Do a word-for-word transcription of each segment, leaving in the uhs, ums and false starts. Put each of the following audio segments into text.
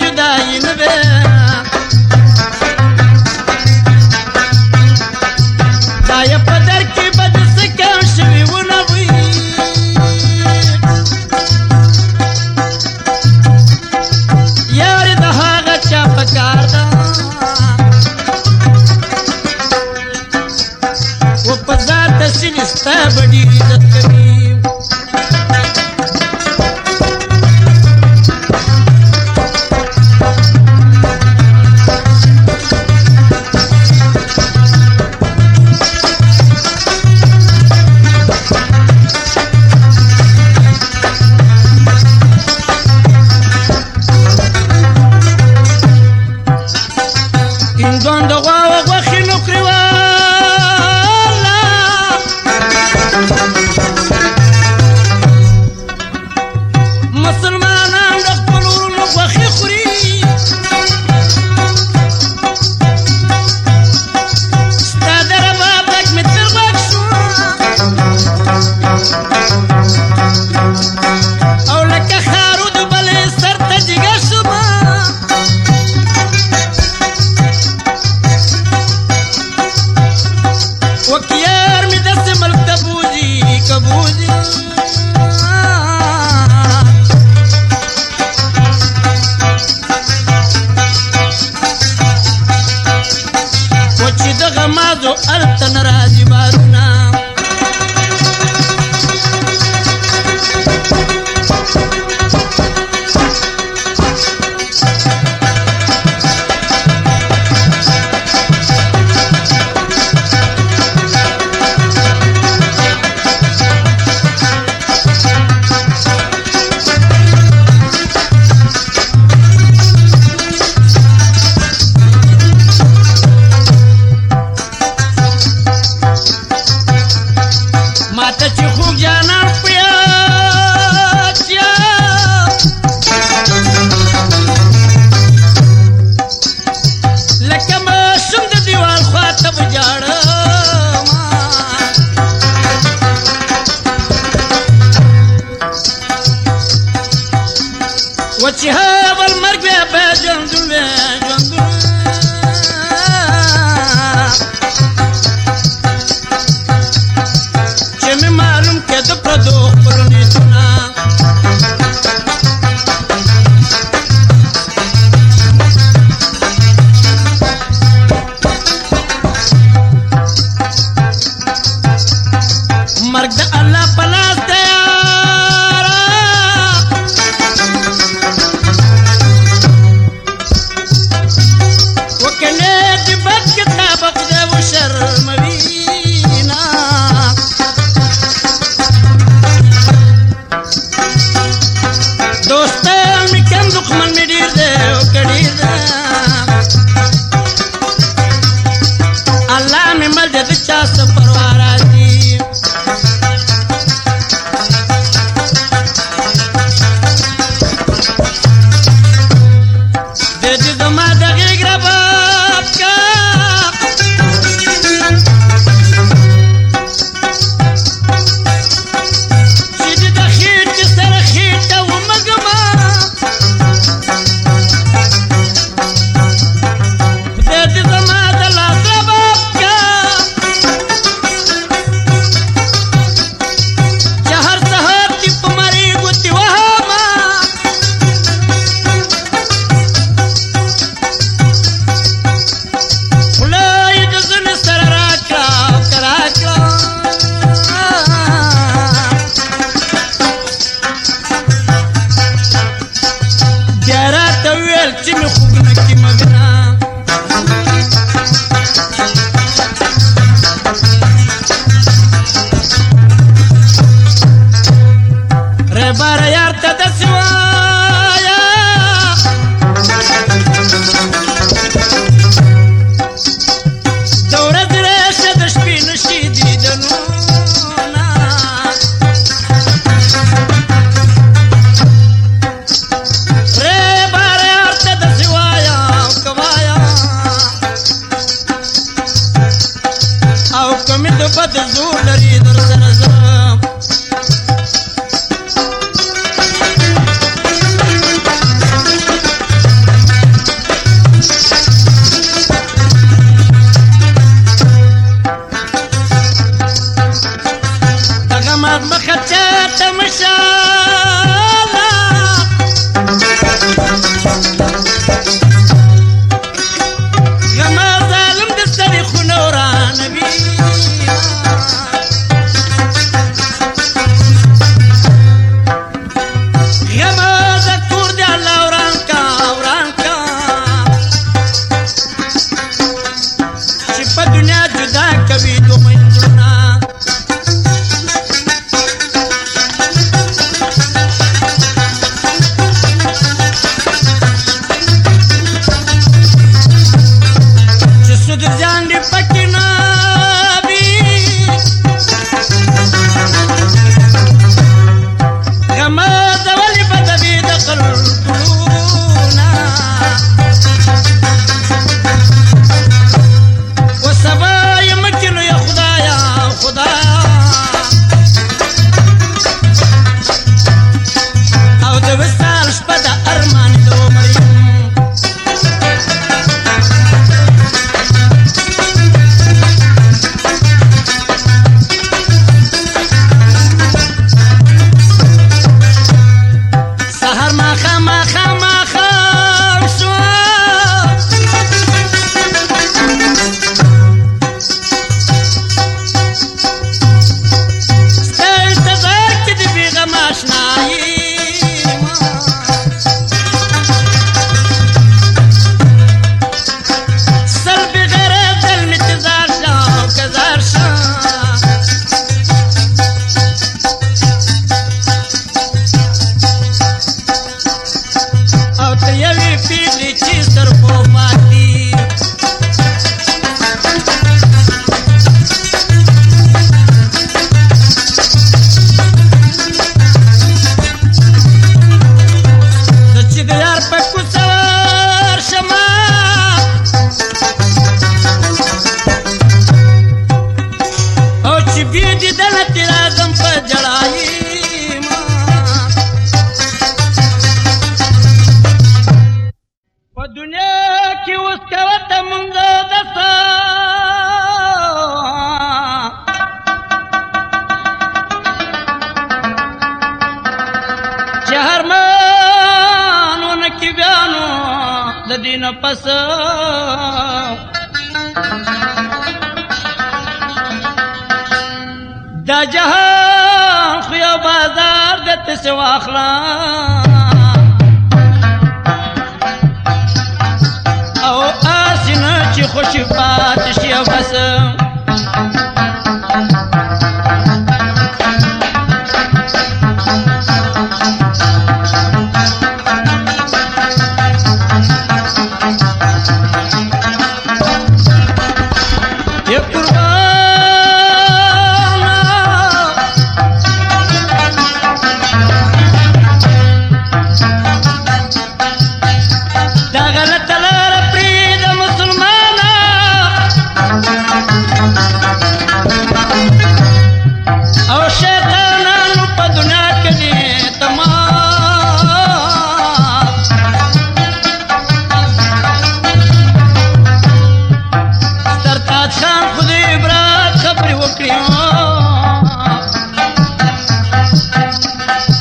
جدائی نه ده دا یې په در کې به د څه کم شوي ونه وي یارې د هغه چا په کار ده و په ذات سینې ستا به ډېر عزت کوي هندوان د غوا و غوښې نوکري والا مسلمانان د خپلو ورونو غوښې خوري ستا د رباب غږ مې تر غوږ شو او لکه خارو د بلې سر ته جګه شومه وکیار می دست ملک تبوزی کبوزی وچی دغه مازو التن راځي بارونه ماته چې خوږ جانان په یاد یا لکه ماشوم د دیوال خواته به جاړم و چې هبل مرګ بیا به ژوندون وی ژوندون معلوم که د پردو خپلو نیتونه مرګ د الله په لاس دی یاره وکنې د بد کتاب خدای وشرموي دوستان می کم دښمن می ډېر دی او که ډېر دی الله می مل دی د چا څه پروا راځي د دې زما د غېږ رباب کا چې د د خېټې سره خېټه ومږمه خدای دې زما د لاس رباب کا چې هر سهار دې په مرۍ ګوتې وهمه خوله یې د زنې سره راکړه او که راکړه بیا راته وویل چې مې خوږونه کې مه وینه رهبره یار ته داسې وایه د ورځې راشه د شپې نشي دیدنونه رهبره یار ته داسې وایه او که وایه او که مې د بد زور لري در سره زه دنیا کې اوس کوته مونږ دستا چې هرمانونه کې بیانو د دین پس دا جهان خو یو بازار د تسې واخلا او آسینه چې خوشي پاتې شي او بس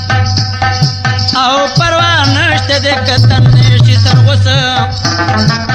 او پروا نشته د کتن شي سر وسه